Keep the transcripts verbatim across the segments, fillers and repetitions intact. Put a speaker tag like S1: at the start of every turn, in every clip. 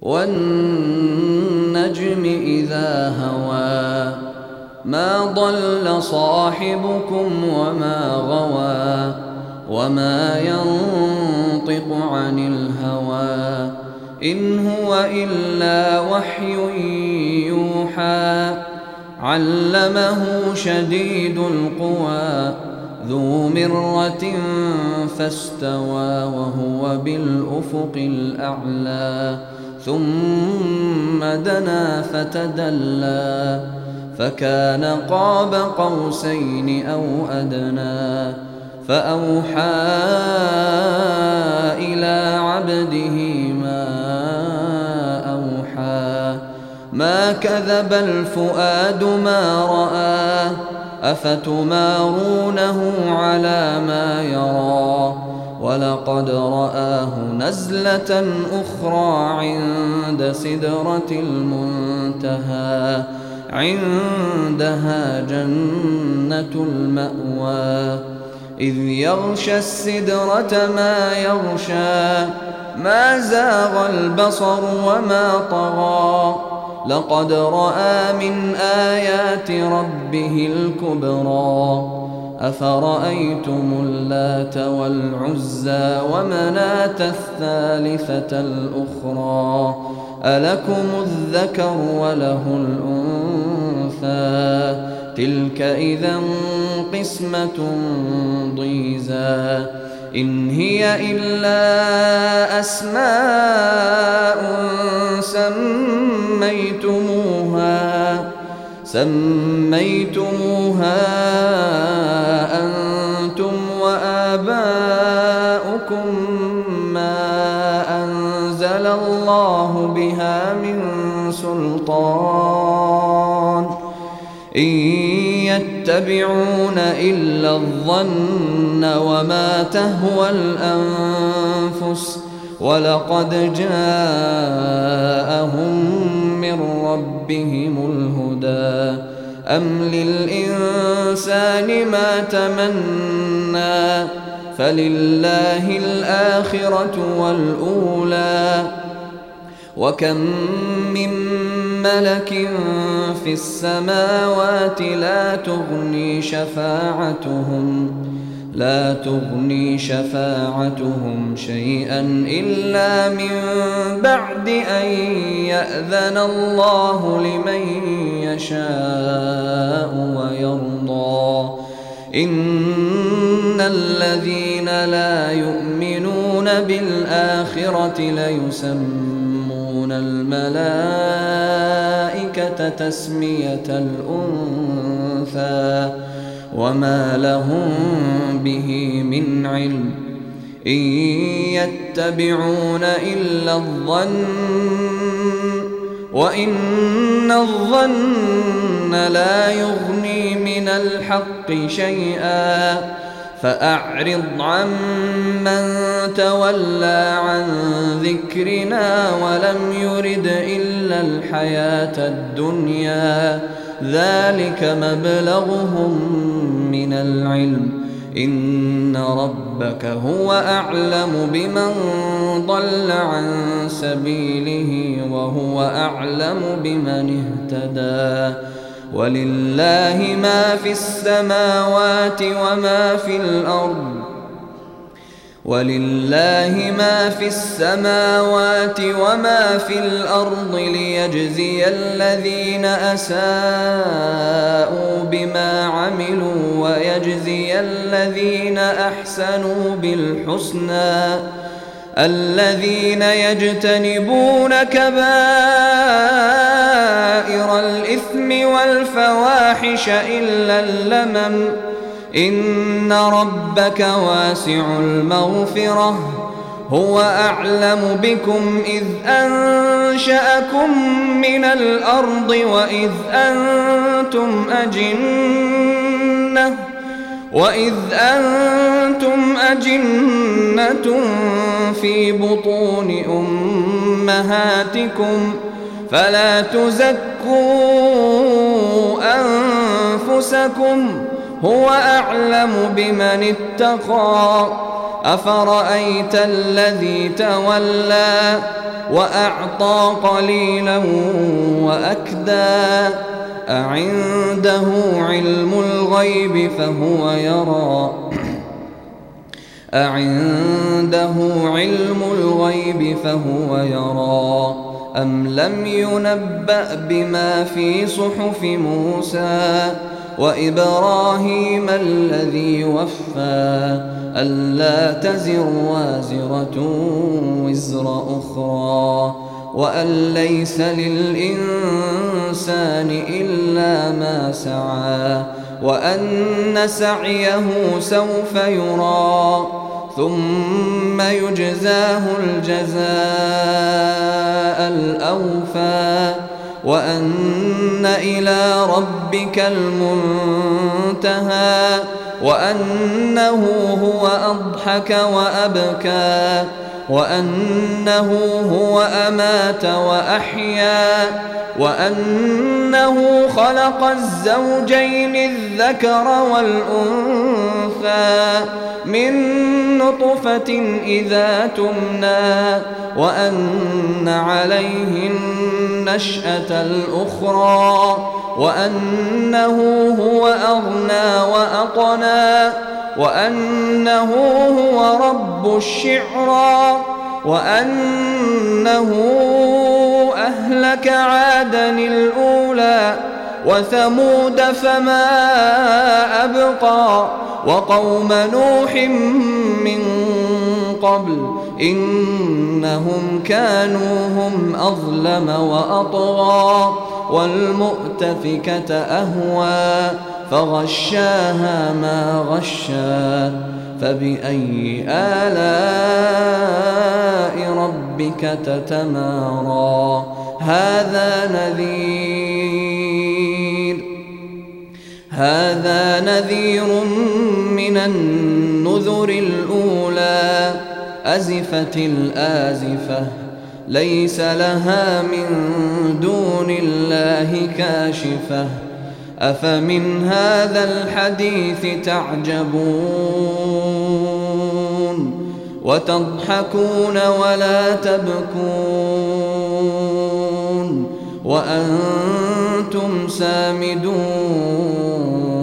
S1: والنجم إذا هوى ما ضل صاحبكم وما غوى وما ينطق عن الهوى إن هو إلا وحي يوحى علمه شديد القوى ذو مرة فاستوى وهو بالأفق الأعلى ثم دنا فتدلى فكان قاب قوسين أو أدنى فأوحى إلى عبده ما أوحى ما كذب الفؤاد ما رأى أفتمارونه على ما يرى ولقد رآه نزلة أخرى عند سدرة المنتهى عندها جنة المأوى إذ يغشى السدرة ما يغشى ما زاغ البصر وما طغى لقد رأى من آيات ربه الكبرى أفرأيتم اللات والعزى ومناة الثالثة الأخرى ألكم الذكر وله الأنثى تلك إذا قسمة ضيزى إن هي إلا أسماء سميتموها سميتموها أنتم وآباؤكم ما أنزل الله بها من سلطان إن يتبعون إلا الظن وما تهوى الأنفس ولقد جاءهم من ربهم الهدى أم للإنسان ما تمنى فلله الآخرة والأولى وكم من ملك في السماوات لا تغني شفاعتهم لا تغني شفاعتهم شيئا إلا من بعد أن يأذن الله لمن يشاء ويرضى إن الذين لا يؤمنون بالآخرة ليسمون الملائكة تسمية الأنثى وما لهم به من علم إن يتبعون إلا الظن وإن الظن لا يغني من الحق شيئا فأعرض عن من تولى عن ذكرنا ولم يرد إلا الحياة الدنيا ذلك مبلغهم من العلم إن ربك هو أعلم بمن ضل عن سبيله وهو أعلم بمن اهتدى ولله ما في السماوات وما في الأرض ولله ما في السماوات وما في الأرض ليجزي الذين أساءوا بما عملوا ويجزي الذين أحسنوا بالحسنى الذين يجتنبون كبائر الإثم والفواحش إلا اللمم إن ربك واسع المغفرة هو أعلم بكم إذ أنشأكم من الأرض وإذ أنتم أجنة وإذ أنتم أجنة في بطون أمهاتكم فلا تزكوا أنفسكم هو أعلم بمن اتقى أفرأيت الذي تولى وأعطى قليلا وأكدى أعنده علم الغيب فهو يرى أعنده علم الغيب فهو يرى أم لم ينبأ بما في صحف موسى وإبراهيم الذي وفى ألا تزر وازرة وزر أخرى وأن ليس للإنسان إلا ما سعى وأن سعيه سوف يرى ثم يجزاه الجزاء الأوفى وأن إلى ربك المنتهى وأنه هو أضحك وأبكى وأنه هو أمات وأحيا وأنه خلق الزوجين الذكر والأنثى من نطفة إذا تمنى وأن عليه النشأة الأخرى وأنه هو أغنى وأقنى وأنه هو رب الشعرى وأنه أهلك عادا الأولى وثمود فما أبقى وقوم نوح من قبل إنهم كانوا هم أظلم وأطغى والمؤتفكة أهوى فغشاها ما غشى فبأي آلاء ربك تتمارى هذا نذير هذا نذير من النذر الأولى أزفت الآزفة ليس لها من دون الله كاشفة أفمن هذا الحديث تعجبون وتضحكون ولا تبكون وأنتم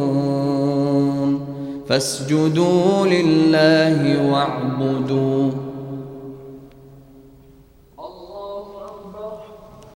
S1: سامدون فاسجدوا لله واعبدوا